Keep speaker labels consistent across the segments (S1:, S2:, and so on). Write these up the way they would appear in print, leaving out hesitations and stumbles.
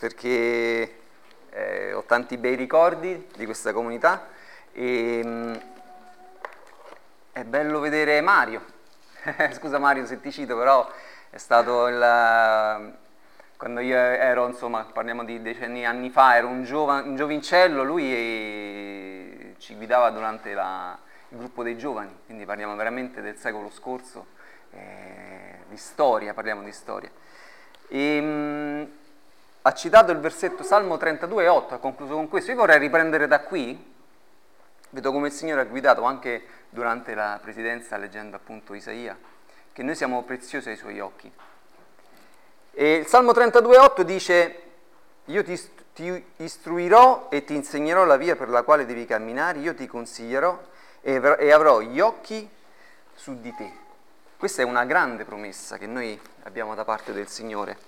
S1: perché ho tanti bei ricordi di questa comunità e è bello vedere Mario. Scusa Mario se ti cito, però è stato quando io ero, insomma, parliamo di decenni anni fa, ero un giovincello, lui ci guidava durante il gruppo dei giovani, quindi parliamo veramente del secolo scorso, di storia, parliamo di storia. Ha citato il versetto Salmo 32,8, ha concluso con questo. Io vorrei riprendere da qui, vedo come il Signore ha guidato anche durante la presidenza leggendo appunto Isaia, che noi siamo preziosi ai Suoi occhi. E il Salmo 32,8 dice: io ti istruirò e ti insegnerò la via per la quale devi camminare, io ti consiglierò e avrò gli occhi su di te. Questa è una grande promessa che noi abbiamo da parte del Signore.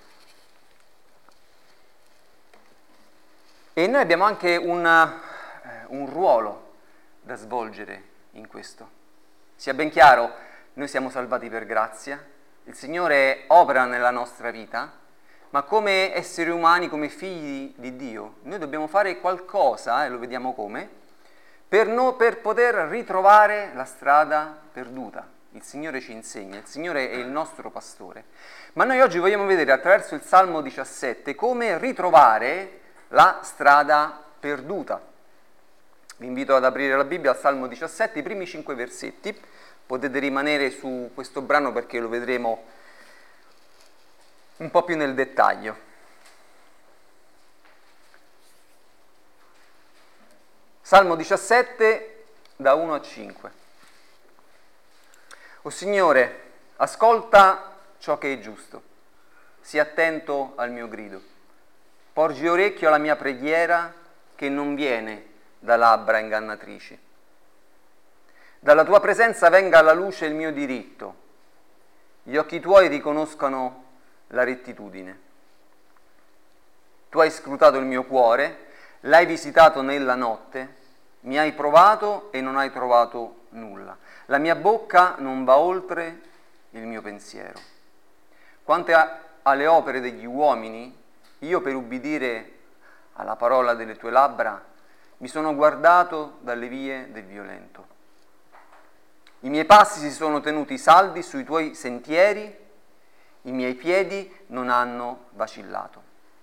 S1: E noi abbiamo anche un ruolo da svolgere in questo. Sia ben chiaro, noi siamo salvati per grazia, il Signore opera nella nostra vita, ma come esseri umani, come figli di Dio, noi dobbiamo fare qualcosa, e lo vediamo come, per poter ritrovare la strada perduta. Il Signore ci insegna, il Signore è il nostro pastore. Ma noi oggi vogliamo vedere attraverso il Salmo 17 come ritrovare la strada perduta. Vi invito ad aprire la Bibbia al Salmo 17, i primi 5 versetti. Potete rimanere su questo brano perché lo vedremo un po' più nel dettaglio. Salmo 17, da 1 a 5. O Signore, ascolta ciò che è giusto, sii attento al mio grido. Porgi orecchio alla mia preghiera che non viene da labbra ingannatrici. Dalla tua presenza venga alla luce il mio diritto. Gli occhi tuoi riconoscano la rettitudine. Tu hai scrutato il mio cuore, l'hai visitato nella notte, mi hai provato e non hai trovato nulla. La mia bocca non va oltre il mio pensiero. Quanto alle opere degli uomini, io per ubbidire alla parola delle tue labbra mi sono guardato dalle vie del violento. I miei passi si sono tenuti saldi sui tuoi sentieri, i miei piedi non hanno vacillato.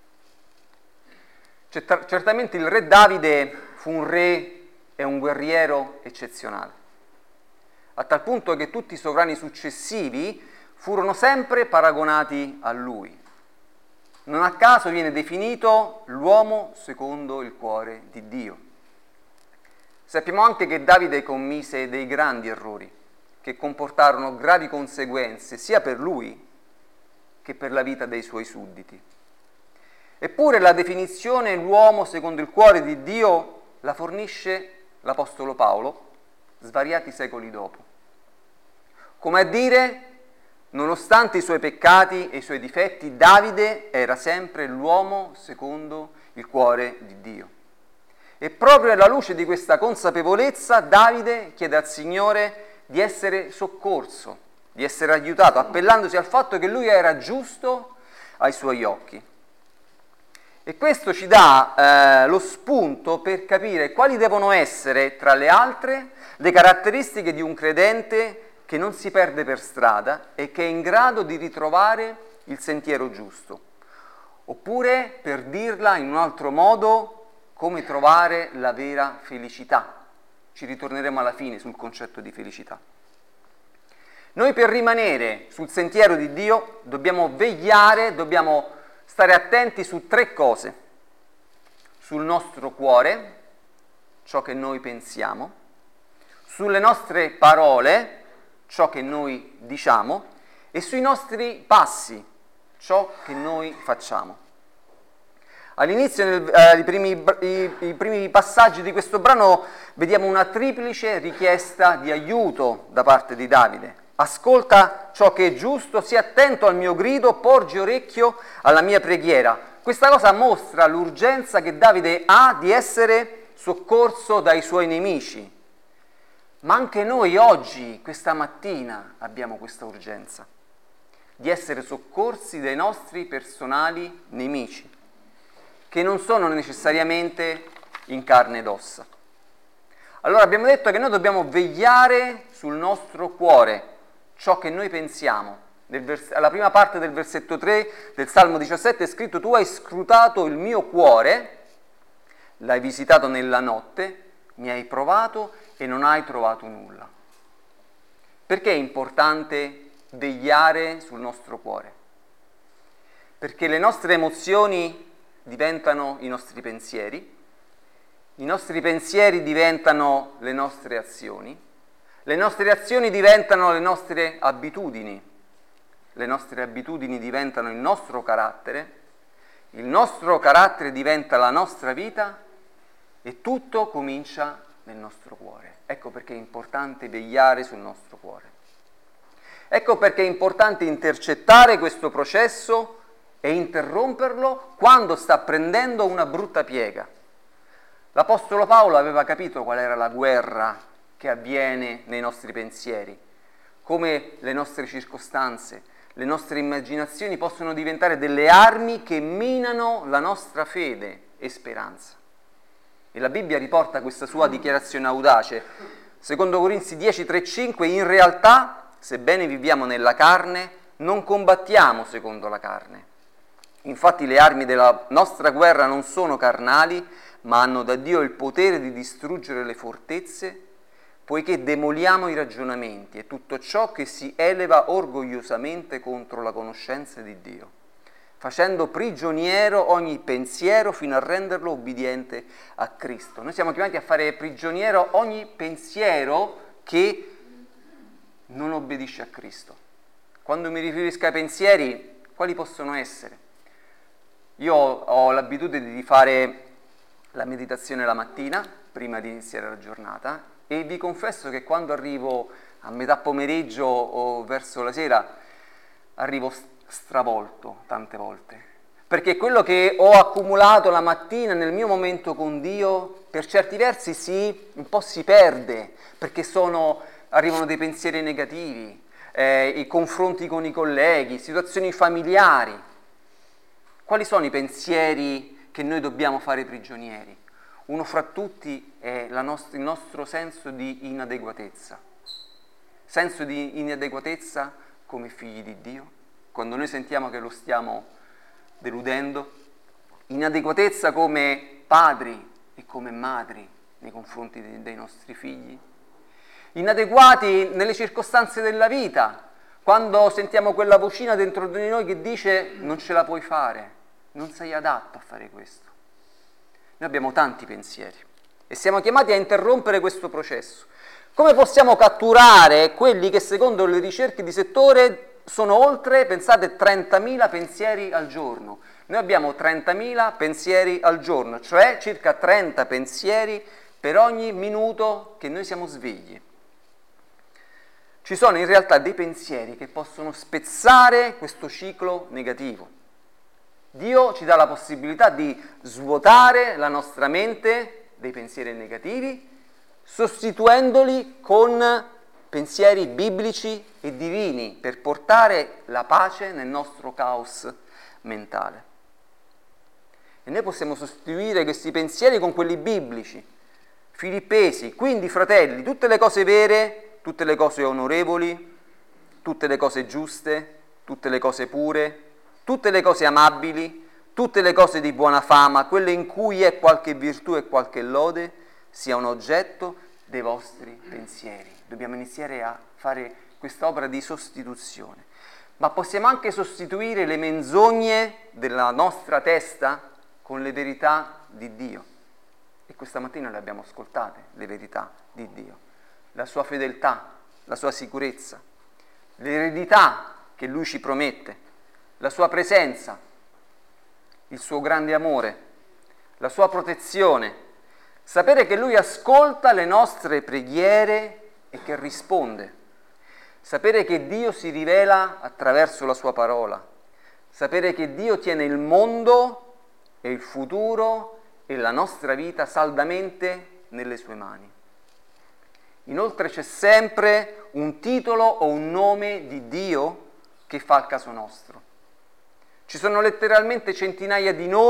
S1: Certamente il re Davide fu un re e un guerriero eccezionale, a tal punto che tutti i sovrani successivi furono sempre paragonati a lui. Non a caso viene definito l'uomo secondo il cuore di Dio. Sappiamo anche che Davide commise dei grandi errori che comportarono gravi conseguenze sia per lui che per la vita dei suoi sudditi. Eppure la definizione l'uomo secondo il cuore di Dio la fornisce l'Apostolo Paolo svariati secoli dopo. Come a dire, nonostante i suoi peccati e i suoi difetti, Davide era sempre l'uomo secondo il cuore di Dio. E proprio alla luce di questa consapevolezza, Davide chiede al Signore di essere soccorso, di essere aiutato, appellandosi al fatto che lui era giusto ai suoi occhi. E questo ci dà lo spunto per capire quali devono essere, tra le altre, le caratteristiche di un credente che non si perde per strada e che è in grado di ritrovare il sentiero giusto. Oppure, per dirla in un altro modo, come trovare la vera felicità. Ci ritorneremo alla fine sul concetto di felicità. Noi per rimanere sul sentiero di Dio dobbiamo vegliare, dobbiamo stare attenti su 3 cose. Sul nostro cuore, ciò che noi pensiamo, sulle nostre parole, ciò che noi diciamo, e sui nostri passi, ciò che noi facciamo. All'inizio, i primi passaggi di questo brano, vediamo una triplice richiesta di aiuto da parte di Davide. Ascolta ciò che è giusto, sii attento al mio grido, porgi orecchio alla mia preghiera. Questa cosa mostra l'urgenza che Davide ha di essere soccorso dai suoi nemici. Ma anche noi oggi, questa mattina, abbiamo questa urgenza di essere soccorsi dai nostri personali nemici. che non sono necessariamente in carne ed ossa. Allora abbiamo detto che noi dobbiamo vegliare sul nostro cuore, ciò che noi pensiamo. Alla prima parte del versetto 3 del Salmo 17 è scritto: tu hai scrutato il mio cuore, l'hai visitato nella notte, mi hai provato e non hai trovato nulla. Perché è importante vegliare sul nostro cuore? Perché le nostre emozioni diventano i nostri pensieri diventano le nostre azioni diventano le nostre abitudini diventano il nostro carattere diventa la nostra vita e tutto comincia nel nostro cuore. Ecco perché è importante vegliare sul nostro cuore. Ecco perché è importante intercettare questo processo e interromperlo quando sta prendendo una brutta piega. L'Apostolo Paolo aveva capito qual era la guerra che avviene nei nostri pensieri, come le nostre circostanze, le nostre immaginazioni possono diventare delle armi che minano la nostra fede e speranza. E la Bibbia riporta questa sua dichiarazione audace. Secondo Corinzi 10, 3, 5, in realtà, sebbene viviamo nella carne, non combattiamo secondo la carne. Infatti le armi della nostra guerra non sono carnali, ma hanno da Dio il potere di distruggere le fortezze, poiché demoliamo i ragionamenti e tutto ciò che si eleva orgogliosamente contro la conoscenza di Dio, facendo prigioniero ogni pensiero fino a renderlo obbediente a Cristo. Noi siamo chiamati a fare prigioniero ogni pensiero che non obbedisce a Cristo. Quando mi riferisco ai pensieri, quali possono essere? Io ho l'abitudine di fare la meditazione la mattina, prima di iniziare la giornata, e vi confesso che quando arrivo a metà pomeriggio o verso la sera, arrivo stravolto tante volte. Perché quello che ho accumulato la mattina nel mio momento con Dio, per certi versi un po' si perde, perché arrivano dei pensieri negativi, i confronti con i colleghi, situazioni familiari. Quali sono i pensieri che noi dobbiamo fare prigionieri? Uno fra tutti è il nostro senso di inadeguatezza. Senso di inadeguatezza come figli di Dio, quando noi sentiamo che lo stiamo deludendo. Inadeguatezza come padri e come madri nei confronti dei nostri figli. Inadeguati nelle circostanze della vita, quando sentiamo quella vocina dentro di noi che dice non ce la puoi fare, non sei adatto a fare questo. Noi abbiamo tanti pensieri e siamo chiamati a interrompere questo processo. Come possiamo catturare quelli che secondo le ricerche di settore sono oltre, pensate, 30.000 pensieri al giorno? Noi abbiamo 30.000 pensieri al giorno, cioè circa 30 pensieri per ogni minuto che noi siamo svegli. Ci sono in realtà dei pensieri che possono spezzare questo ciclo negativo. Dio ci dà la possibilità di svuotare la nostra mente dei pensieri negativi, sostituendoli con pensieri biblici e divini per portare la pace nel nostro caos mentale. E noi possiamo sostituire questi pensieri con quelli biblici. Filippesi, quindi fratelli, tutte le cose vere, tutte le cose onorevoli, tutte le cose giuste, tutte le cose pure, tutte le cose amabili, tutte le cose di buona fama, quelle in cui è qualche virtù e qualche lode, siano oggetto dei vostri pensieri. Dobbiamo iniziare a fare quest'opera di sostituzione. Ma possiamo anche sostituire le menzogne della nostra testa con le verità di Dio. E questa mattina le abbiamo ascoltate, le verità di Dio. La sua fedeltà, la sua sicurezza, l'eredità che Lui ci promette, la sua presenza, il suo grande amore, la sua protezione, sapere che Lui ascolta le nostre preghiere e che risponde, sapere che Dio si rivela attraverso la sua parola, sapere che Dio tiene il mondo e il futuro e la nostra vita saldamente nelle sue mani. Inoltre c'è sempre un titolo o un nome di Dio che fa il caso nostro. Ci sono letteralmente centinaia di nomi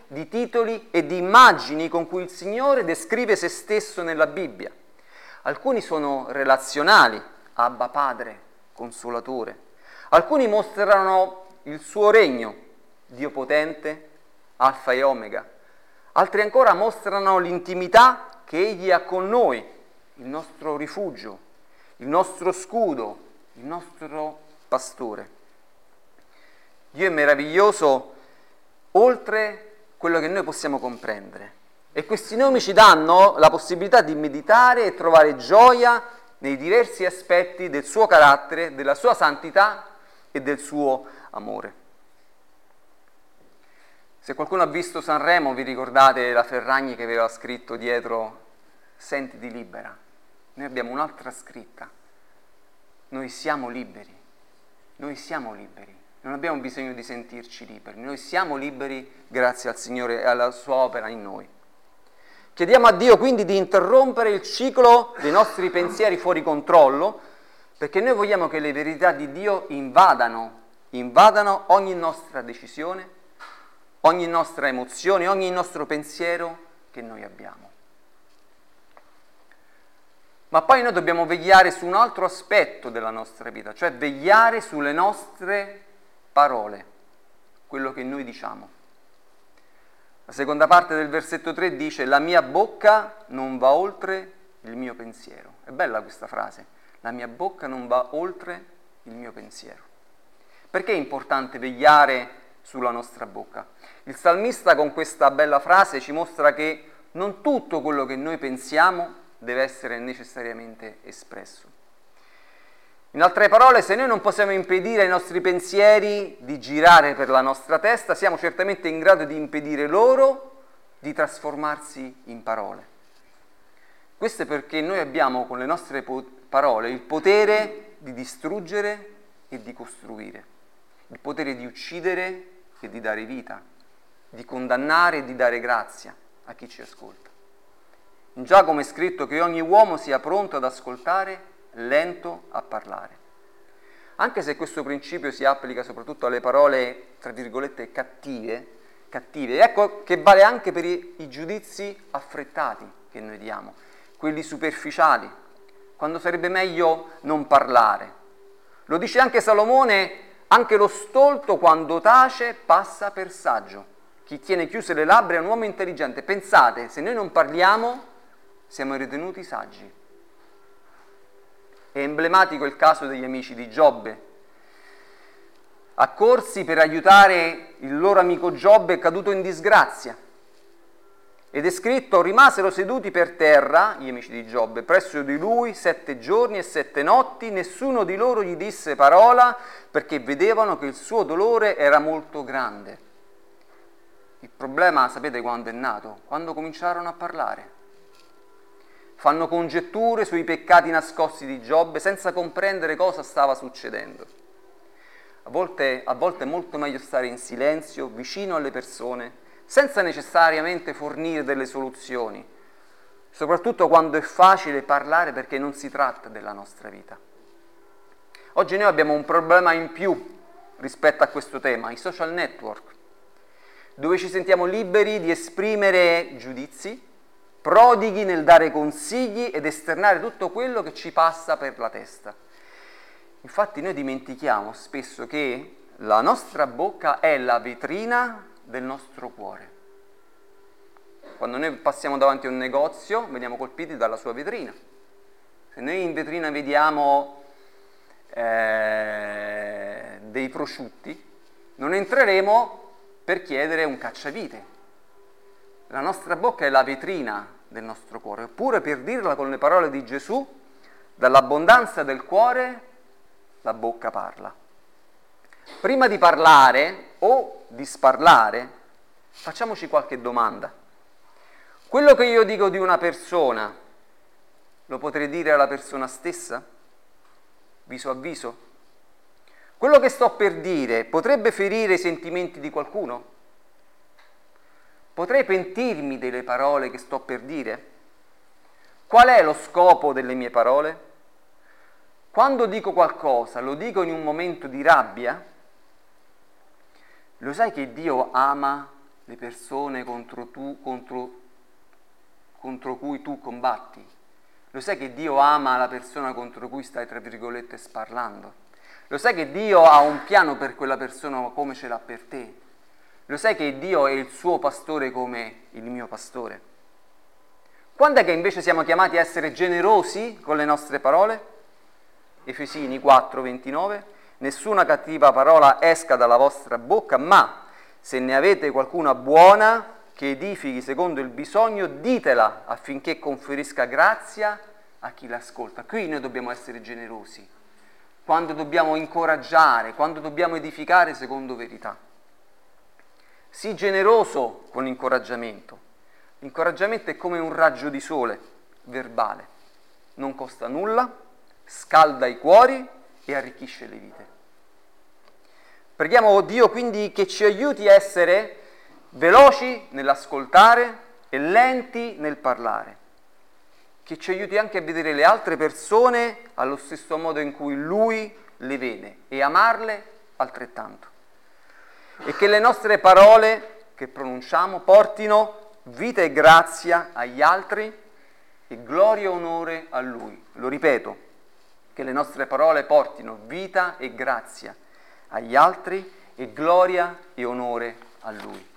S1: di titoli e di immagini con cui il Signore descrive se stesso nella Bibbia. Alcuni sono relazionali, Abba Padre, Consolatore. Alcuni mostrano il suo regno, Dio potente, Alfa e Omega. Altri ancora mostrano l'intimità che Egli ha con noi, il nostro rifugio, il nostro scudo, il nostro pastore. Dio è meraviglioso oltre quello che noi possiamo comprendere. E questi nomi ci danno la possibilità di meditare e trovare gioia nei diversi aspetti del suo carattere, della sua santità e del suo amore. Se qualcuno ha visto Sanremo, vi ricordate la Ferragni che aveva scritto dietro "Sentiti libera"? Noi abbiamo un'altra scritta. Noi siamo liberi. Noi siamo liberi. Non abbiamo bisogno di sentirci liberi. Noi siamo liberi grazie al Signore e alla sua opera in noi. Chiediamo a Dio quindi di interrompere il ciclo dei nostri pensieri fuori controllo, perché noi vogliamo che le verità di Dio invadano ogni nostra decisione, ogni nostra emozione, ogni nostro pensiero che noi abbiamo. Ma poi noi dobbiamo vegliare su un altro aspetto della nostra vita, cioè vegliare sulle nostre parole, quello che noi diciamo. La seconda parte del versetto 3 dice: la mia bocca non va oltre il mio pensiero. È bella questa frase, la mia bocca non va oltre il mio pensiero. Perché è importante vegliare sulla nostra bocca? Il salmista con questa bella frase ci mostra che non tutto quello che noi pensiamo deve essere necessariamente espresso. In altre parole, se noi non possiamo impedire ai nostri pensieri di girare per la nostra testa, siamo certamente in grado di impedire loro di trasformarsi in parole. Questo è perché noi abbiamo con le nostre parole il potere di distruggere e di costruire, il potere di uccidere e di dare vita, di condannare e di dare grazia a chi ci ascolta. In Giacomo è scritto che ogni uomo sia pronto ad ascoltare, lento a parlare. Anche se questo principio si applica soprattutto alle parole, tra virgolette, cattive, ecco che vale anche per i giudizi affrettati che noi diamo, quelli superficiali, quando sarebbe meglio non parlare. Lo dice anche Salomone: anche lo stolto quando tace passa per saggio. Chi tiene chiuse le labbra è un uomo intelligente. Pensate, se noi non parliamo, siamo ritenuti saggi. È emblematico il caso degli amici di Giobbe, accorsi per aiutare il loro amico Giobbe caduto in disgrazia. Ed è scritto: rimasero seduti per terra, gli amici di Giobbe, presso di lui 7 giorni e 7 notti, nessuno di loro gli disse parola, perché vedevano che il suo dolore era molto grande. Il problema, sapete quando è nato? Quando cominciarono a parlare. Fanno congetture sui peccati nascosti di Giobbe senza comprendere cosa stava succedendo. A volte è molto meglio stare in silenzio, vicino alle persone, senza necessariamente fornire delle soluzioni, soprattutto quando è facile parlare perché non si tratta della nostra vita. Oggi noi abbiamo un problema in più rispetto a questo tema, i social network, dove ci sentiamo liberi di esprimere giudizi, prodighi nel dare consigli ed esternare tutto quello che ci passa per la testa. Infatti noi dimentichiamo spesso che la nostra bocca è la vetrina del nostro cuore. Quando noi passiamo davanti a un negozio, veniamo colpiti dalla sua vetrina. Se noi in vetrina vediamo dei prosciutti, non entreremo per chiedere un cacciavite. La nostra bocca è la vetrina del nostro cuore. Oppure, per dirla con le parole di Gesù, dall'abbondanza del cuore la bocca parla. Prima di parlare o di sparlare, facciamoci qualche domanda. Quello che io dico di una persona, lo potrei dire alla persona stessa? Viso a viso? Quello che sto per dire potrebbe ferire i sentimenti di qualcuno? Potrei pentirmi delle parole che sto per dire? Qual è lo scopo delle mie parole? Quando dico qualcosa, lo dico in un momento di rabbia? Lo sai che Dio ama le persone contro cui tu combatti? Lo sai che Dio ama la persona contro cui stai, tra virgolette, sparlando? Lo sai che Dio ha un piano per quella persona come ce l'ha per te? Lo sai che Dio è il suo pastore come il mio pastore? Quando è che invece siamo chiamati a essere generosi con le nostre parole? Efesini 4:29, nessuna cattiva parola esca dalla vostra bocca, ma se ne avete qualcuna buona che edifichi secondo il bisogno, ditela affinché conferisca grazia a chi l'ascolta. Qui noi dobbiamo essere generosi, quando dobbiamo incoraggiare, quando dobbiamo edificare secondo verità. Sii generoso con l'incoraggiamento. L'incoraggiamento è come un raggio di sole verbale, non costa nulla, scalda i cuori e arricchisce le vite. Preghiamo Dio quindi che ci aiuti a essere veloci nell'ascoltare e lenti nel parlare, che ci aiuti anche a vedere le altre persone allo stesso modo in cui Lui le vede e amarle altrettanto, e che le nostre parole che pronunciamo portino vita e grazia agli altri e gloria e onore a Lui. Lo ripeto, che le nostre parole portino vita e grazia agli altri e gloria e onore a Lui.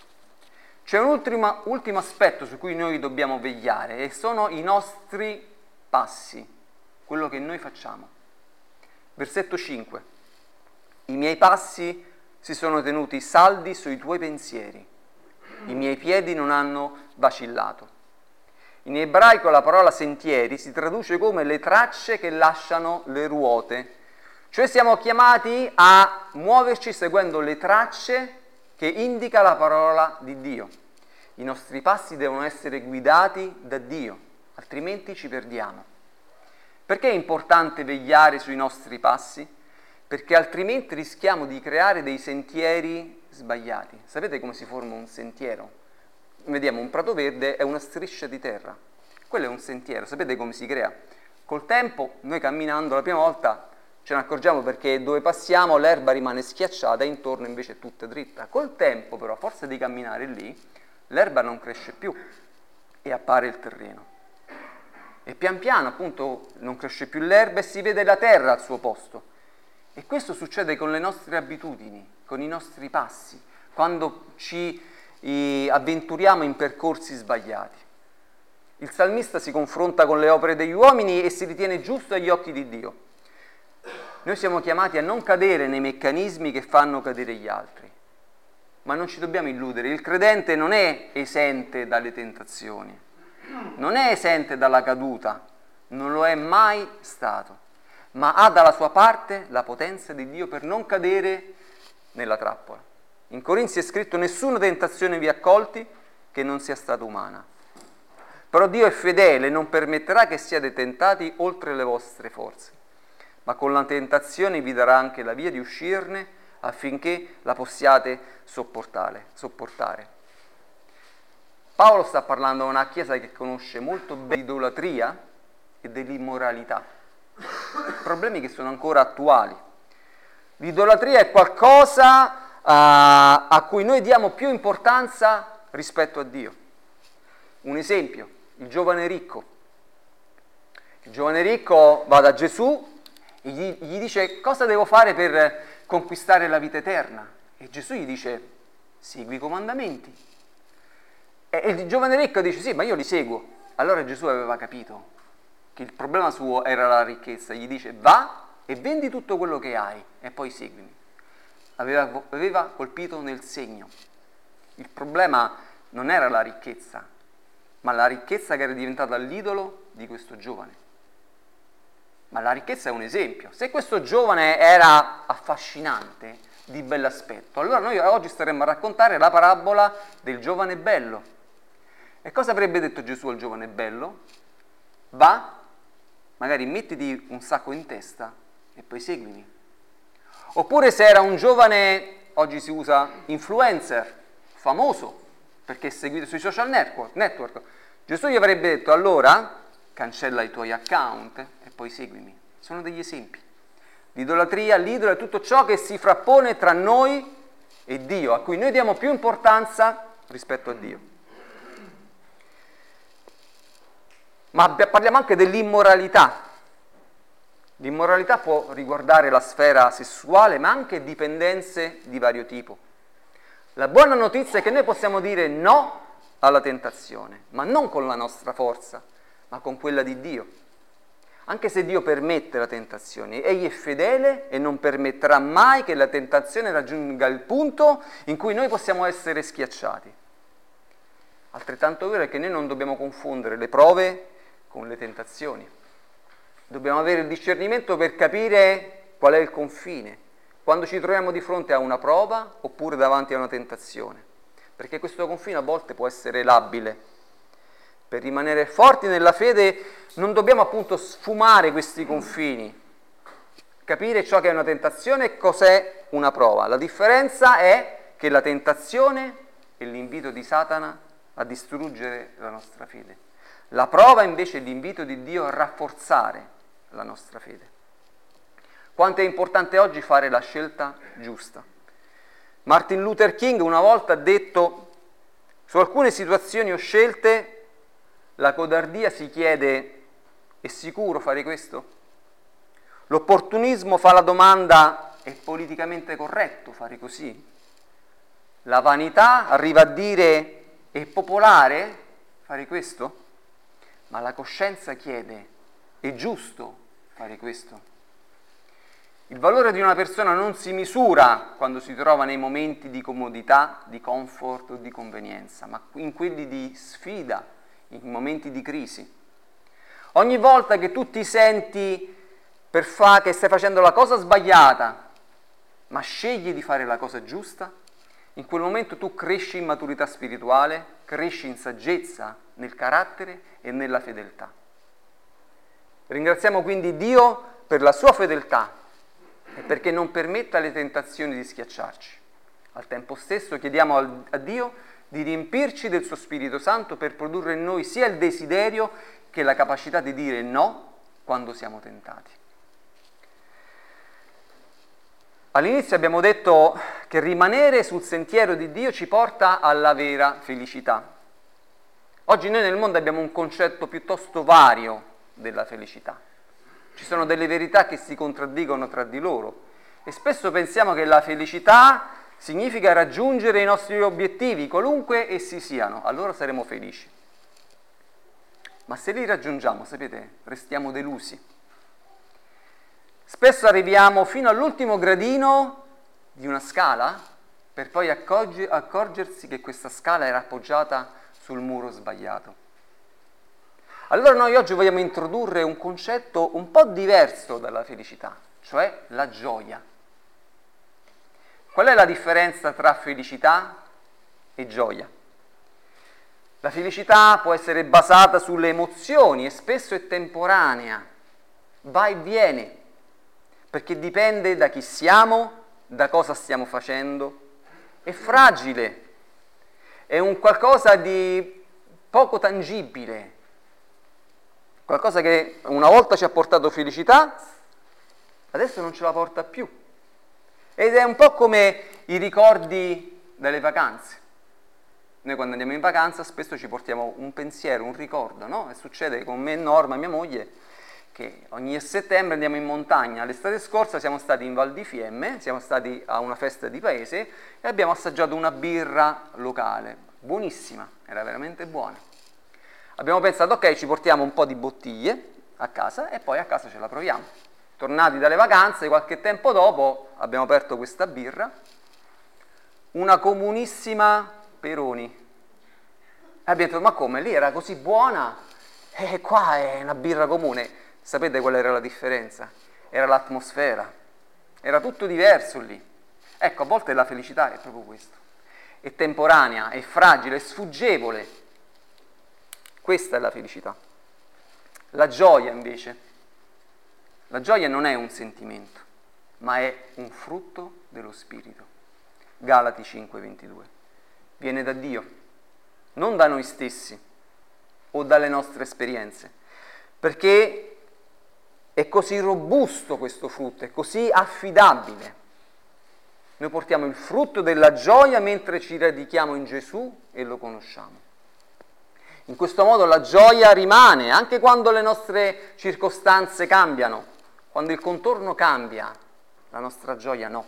S1: C'è un ultimo aspetto su cui noi dobbiamo vegliare e sono i nostri passi, quello che noi facciamo. Versetto 5. I miei passi si sono tenuti saldi sui tuoi pensieri, i miei piedi non hanno vacillato. In ebraico la parola sentieri si traduce come le tracce che lasciano le ruote, cioè siamo chiamati a muoverci seguendo le tracce che indica la parola di Dio. I nostri passi devono essere guidati da Dio, altrimenti ci perdiamo. Perché è importante vegliare sui nostri passi? Perché altrimenti rischiamo di creare dei sentieri sbagliati. Sapete come si forma un sentiero? Vediamo un prato verde è una striscia di terra. Quello è un sentiero, sapete come si crea? Col tempo, noi camminando la prima volta ce ne accorgiamo perché dove passiamo l'erba rimane schiacciata e intorno invece è tutta dritta. Col tempo però, a forza di camminare lì, l'erba non cresce più e appare il terreno. E pian piano appunto non cresce più l'erba e si vede la terra al suo posto. E questo succede con le nostre abitudini, con i nostri passi, quando ci avventuriamo in percorsi sbagliati. Il salmista si confronta con le opere degli uomini e si ritiene giusto agli occhi di Dio. Noi siamo chiamati a non cadere nei meccanismi che fanno cadere gli altri, ma non ci dobbiamo illudere, il credente non è esente dalle tentazioni, non è esente dalla caduta, non lo è mai stato, ma ha dalla sua parte la potenza di Dio per non cadere nella trappola. In Corinzi è scritto: nessuna tentazione vi ha colti che non sia stata umana. Però Dio è fedele e non permetterà che siate tentati oltre le vostre forze, ma con la tentazione vi darà anche la via di uscirne affinché la possiate sopportare. Paolo sta parlando a una chiesa che conosce molto bene l'idolatria e dell'immoralità, problemi che sono ancora attuali. L'idolatria è qualcosa a cui noi diamo più importanza rispetto a Dio. Un esempio, il giovane ricco. Il giovane ricco va da Gesù e gli dice: cosa devo fare per conquistare la vita eterna? E Gesù gli dice: segui i comandamenti. E il giovane ricco dice: sì, ma io li seguo. Allora Gesù aveva capito che il problema suo era la ricchezza. Gli dice: va e vendi tutto quello che hai e poi seguimi. Aveva colpito nel segno. Il problema non era la ricchezza, ma la ricchezza che era diventata l'idolo di questo giovane. Ma la ricchezza è un esempio. Se questo giovane era affascinante, di bell'aspetto, allora noi oggi staremmo a raccontare la parabola del giovane bello. E cosa avrebbe detto Gesù al giovane bello? Va, magari mettiti un sacco in testa e poi seguimi. Oppure se era un giovane, oggi si usa influencer, famoso, perché è seguito sui social network, Gesù gli avrebbe detto: allora cancella i tuoi account e poi seguimi. Sono degli esempi. L'idolatria, l'idolo è tutto ciò che si frappone tra noi e Dio, a cui noi diamo più importanza rispetto a Dio. Ma parliamo anche dell'immoralità. L'immoralità può riguardare la sfera sessuale, ma anche dipendenze di vario tipo. La buona notizia è che noi possiamo dire no alla tentazione, ma non con la nostra forza, ma con quella di Dio. Anche se Dio permette la tentazione, Egli è fedele e non permetterà mai che la tentazione raggiunga il punto in cui noi possiamo essere schiacciati. Altrettanto vero è che noi non dobbiamo confondere le prove con le tentazioni. Dobbiamo avere il discernimento per capire qual è il confine, quando ci troviamo di fronte a una prova oppure davanti a una tentazione, perché questo confine a volte può essere labile. Per rimanere forti nella fede non dobbiamo appunto sfumare questi confini, capire ciò che è una tentazione e cos'è una prova. La differenza è che la tentazione è l'invito di Satana a distruggere la nostra fede. La prova invece è l'invito di Dio a rafforzare la nostra fede. Quanto è importante oggi fare la scelta giusta. Martin Luther King una volta ha detto: su alcune situazioni o scelte la codardia si chiede: è sicuro fare questo? L'opportunismo fa la domanda: è politicamente corretto fare così? La vanità arriva a dire: è popolare fare questo? Ma la coscienza chiede: è giusto fare questo? Il valore di una persona non si misura quando si trova nei momenti di comodità, di comfort o di convenienza, ma in quelli di sfida, in momenti di crisi. Ogni volta che tu ti senti che stai facendo la cosa sbagliata, ma scegli di fare la cosa giusta, in quel momento tu cresci in maturità spirituale, cresci in saggezza nel carattere e nella fedeltà. Ringraziamo quindi Dio per la sua fedeltà e perché non permette alle tentazioni di schiacciarci. Al tempo stesso chiediamo a Dio di riempirci del suo Spirito Santo per produrre in noi sia il desiderio che la capacità di dire no quando siamo tentati. All'inizio abbiamo detto che rimanere sul sentiero di Dio ci porta alla vera felicità. Oggi noi nel mondo abbiamo un concetto piuttosto vario della felicità. Ci sono delle verità che si contraddicono tra di loro e spesso pensiamo che la felicità significa raggiungere i nostri obiettivi, qualunque essi siano, allora saremo felici. Ma se li raggiungiamo, sapete, restiamo delusi. Spesso arriviamo fino all'ultimo gradino di una scala per poi accorgersi che questa scala era appoggiata sul muro sbagliato. Allora noi oggi vogliamo introdurre un concetto un po' diverso dalla felicità, cioè la gioia. Qual è la differenza tra felicità e gioia? La felicità può essere basata sulle emozioni e spesso è temporanea, va e viene, perché dipende da chi siamo, da cosa stiamo facendo, è fragile, è un qualcosa di poco tangibile, qualcosa che una volta ci ha portato felicità, adesso non ce la porta più. Ed è un po' come i ricordi delle vacanze. Noi quando andiamo in vacanza spesso ci portiamo un pensiero, un ricordo, no? E succede con me e Norma, mia moglie, che ogni settembre andiamo in montagna. L'estate scorsa siamo stati in Val di Fiemme, siamo stati a una festa di paese e abbiamo assaggiato una birra locale, buonissima, era veramente buona. Abbiamo pensato, ok, ci portiamo un po' di bottiglie a casa e poi a casa ce la proviamo. Tornati dalle vacanze, qualche tempo dopo abbiamo aperto questa birra, una comunissima Peroni. E abbiamo detto, ma come, lì era così buona? E qua è una birra comune. Sapete qual era la differenza? Era l'atmosfera. Era tutto diverso lì. Ecco, a volte la felicità è proprio questo. È temporanea, è fragile, è sfuggevole. Questa è la felicità. La gioia invece. La gioia non è un sentimento, ma è un frutto dello Spirito. Galati 5,22. Viene da Dio, non da noi stessi o dalle nostre esperienze, perché è così robusto questo frutto, è così affidabile. Noi portiamo il frutto della gioia mentre ci radichiamo in Gesù e lo conosciamo. In questo modo la gioia rimane, anche quando le nostre circostanze cambiano, quando il contorno cambia, la nostra gioia no.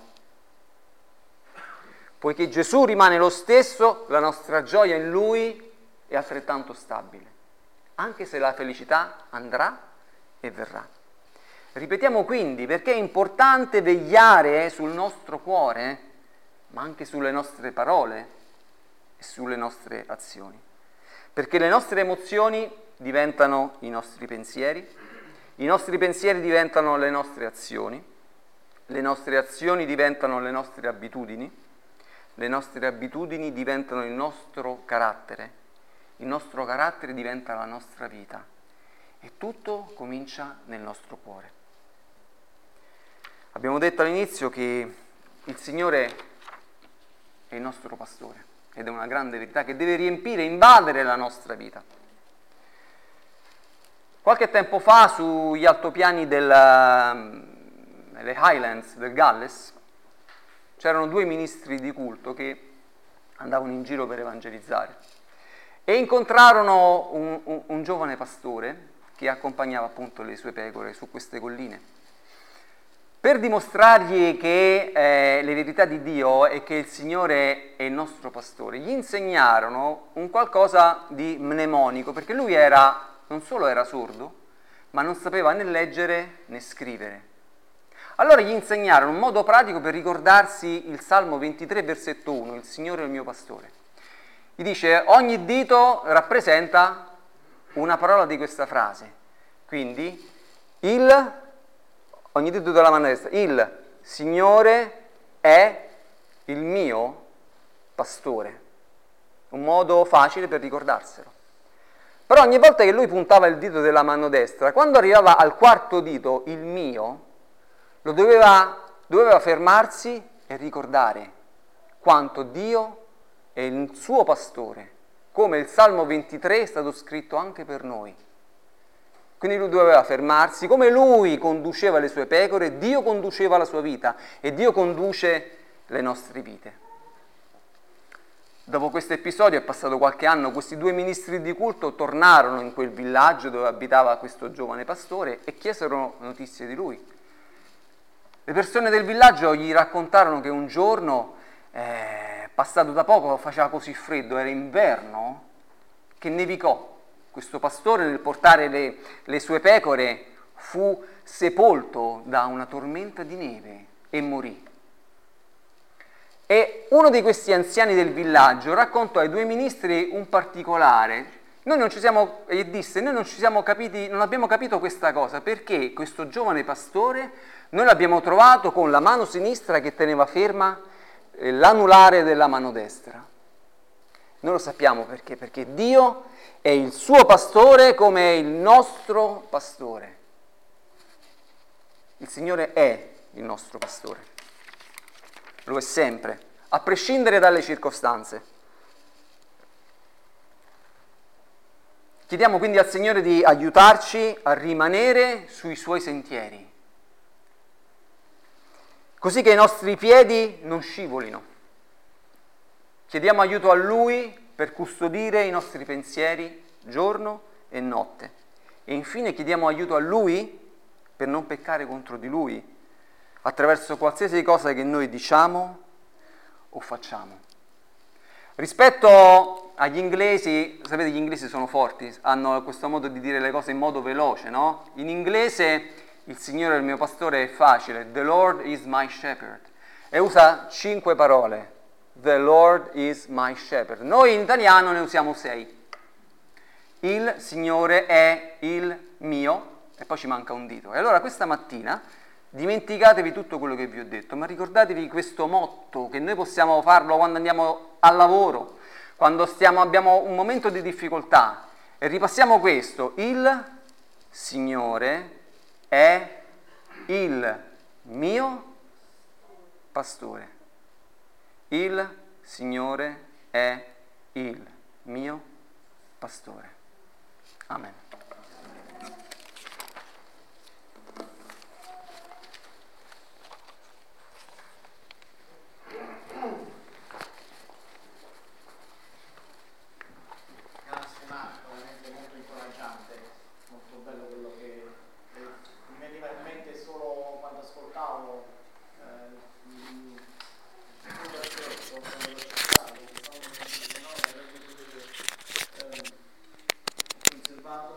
S1: Poiché Gesù rimane lo stesso, la nostra gioia in Lui è altrettanto stabile, anche se la felicità andrà e verrà. Ripetiamo quindi perché è importante vegliare sul nostro cuore, ma anche sulle nostre parole e sulle nostre azioni. Perché le nostre emozioni diventano i nostri pensieri diventano le nostre azioni diventano le nostre abitudini diventano il nostro carattere diventa la nostra vita e tutto comincia nel nostro cuore. Abbiamo detto all'inizio che il Signore è il nostro pastore ed è una grande verità che deve riempire, invadere la nostra vita. Qualche tempo fa sugli altopiani delle Highlands del Galles c'erano 2 ministri di culto che andavano in giro per evangelizzare e incontrarono un giovane pastore che accompagnava appunto le sue pecore su queste colline. Per dimostrargli che le verità di Dio e che il Signore è il nostro pastore, gli insegnarono un qualcosa di mnemonico, perché lui non solo era sordo, ma non sapeva né leggere né scrivere. Allora gli insegnarono un modo pratico per ricordarsi il Salmo 23, versetto 1, il Signore è il mio pastore. Gli dice, ogni dito rappresenta una parola di questa frase. Quindi, ogni dito della mano destra, il Signore è il mio pastore. Un modo facile per ricordarselo. Però ogni volta che lui puntava il dito della mano destra, quando arrivava al quarto dito, il mio, lo doveva fermarsi e ricordare quanto Dio è il suo pastore, come il Salmo 23 è stato scritto anche per noi. Quindi lui doveva fermarsi, come lui conduceva le sue pecore, Dio conduceva la sua vita e Dio conduce le nostre vite. Dopo questo episodio è passato qualche anno, questi 2 ministri di culto tornarono in quel villaggio dove abitava questo giovane pastore e chiesero notizie di lui. Le persone del villaggio gli raccontarono che un giorno, passato da poco, faceva così freddo, era inverno, che nevicò. Questo pastore nel portare le sue pecore fu sepolto da una tormenta di neve e morì. E uno di questi anziani del villaggio raccontò ai 2 ministri un particolare. Noi non abbiamo capito questa cosa, perché questo giovane pastore noi l'abbiamo trovato con la mano sinistra che teneva ferma l'anulare della mano destra. Noi lo sappiamo perché Dio è il suo pastore come il nostro pastore. Il Signore è il nostro pastore. Lo è sempre, a prescindere dalle circostanze. Chiediamo quindi al Signore di aiutarci a rimanere sui Suoi sentieri, così che i nostri piedi non scivolino. Chiediamo aiuto a Lui per custodire i nostri pensieri giorno e notte. E infine chiediamo aiuto a Lui per non peccare contro di Lui, attraverso qualsiasi cosa che noi diciamo o facciamo. Rispetto agli inglesi, sapete, gli inglesi sono forti, hanno questo modo di dire le cose in modo veloce, no? In inglese il Signore è il mio pastore è facile, the Lord is my shepherd, e usa 5 parole, the Lord is my shepherd. Noi in italiano ne usiamo 6. Il Signore è il mio, e poi ci manca un dito. E allora questa mattina dimenticatevi tutto quello che vi ho detto, ma ricordatevi questo motto che noi possiamo farlo quando andiamo al lavoro, quando abbiamo un momento di difficoltà, e ripassiamo questo: il Signore è il mio pastore. Il Signore è il mio pastore. Amen.
S2: quello che mi veniva in mente solo quando ascoltavo il versetto, quando lo